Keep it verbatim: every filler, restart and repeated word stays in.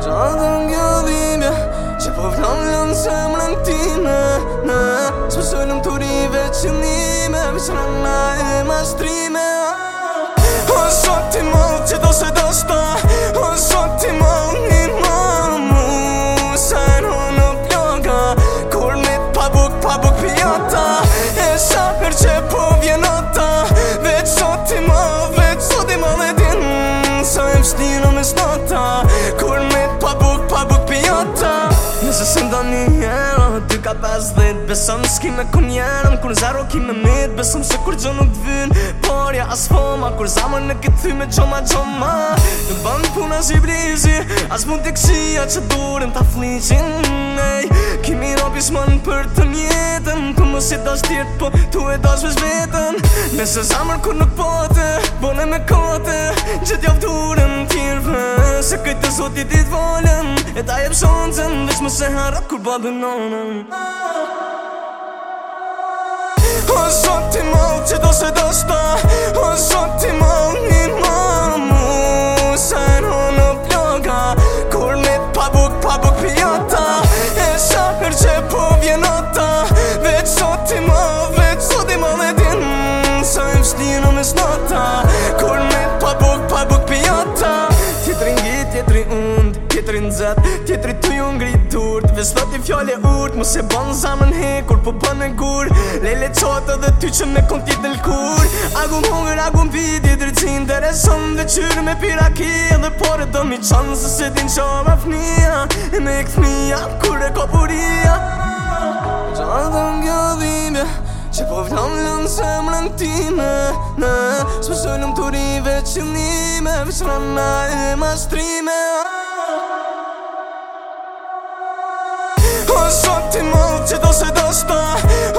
Gjatë kjo dhimja që po vlam lën zemrën time, ne s'pësojnëm të rive qëllime, veçrana e mastrime. O sot ti mall që do se do shta, o sot ti mall një mall mu sajnë në ploga, kur mit pa buk pa buk pjata, e shakër që po vjenota, veç sot ti mall, veç sot ti mall e din, sa e mshtino me snota, kur mit pa buk pa buk pjata. Nëse se ndo një herë, ty ka pesdhet, besëm s'ki me kun jerëm, kur zero ki me mit, besëm se kur gjo nuk t'vyn, por ja as foma, kur zamër në këtë thy me gjoma gjoma. Nuk bën puna si blizi, as mund t'i këshia që durim t'a fliqin, ej, kimi robis mën për të njetën, për mos i dash tjetë, po tu e dash vesh vetën. Nëse zamër kur nuk pote, bone me kote, gjithë javë durëm t'irve, se këtë zotit i t'volën, e ta jep shonëzën, veç më se hara kur babë nonën. O sot ti mall që do se do shta, o sot ti mall një mall mu sajnë në ploga, kur mit pa buk pa buk pjata, e shakër që po vjenota, veç sot ti mall, veç sot ti mall e din, sa e mshtino me snota, kur mit pa buk pa buk pjata. Tjetëri ngi, tjetëri und, tjetëri nxet, tjetëri tu ju ngrit durt, veç thot i fjale urt, mos e bon zamën hekur, po bën e gur, lele qotë edhe ty që me kon tjetë l'kur. Agum hungër, agum vidi, drejtësi intereson, veqyrë me piraki, edhe pore do mi qanë, se se din qova fnia, e me e këthmia, kur e kopuria. Gjatë kjo dhimja që po vlam lën zemrën time, ne s'pësojnëm të rive qëllime, veçrana e mastrime. O sot ti mall që do se do shta,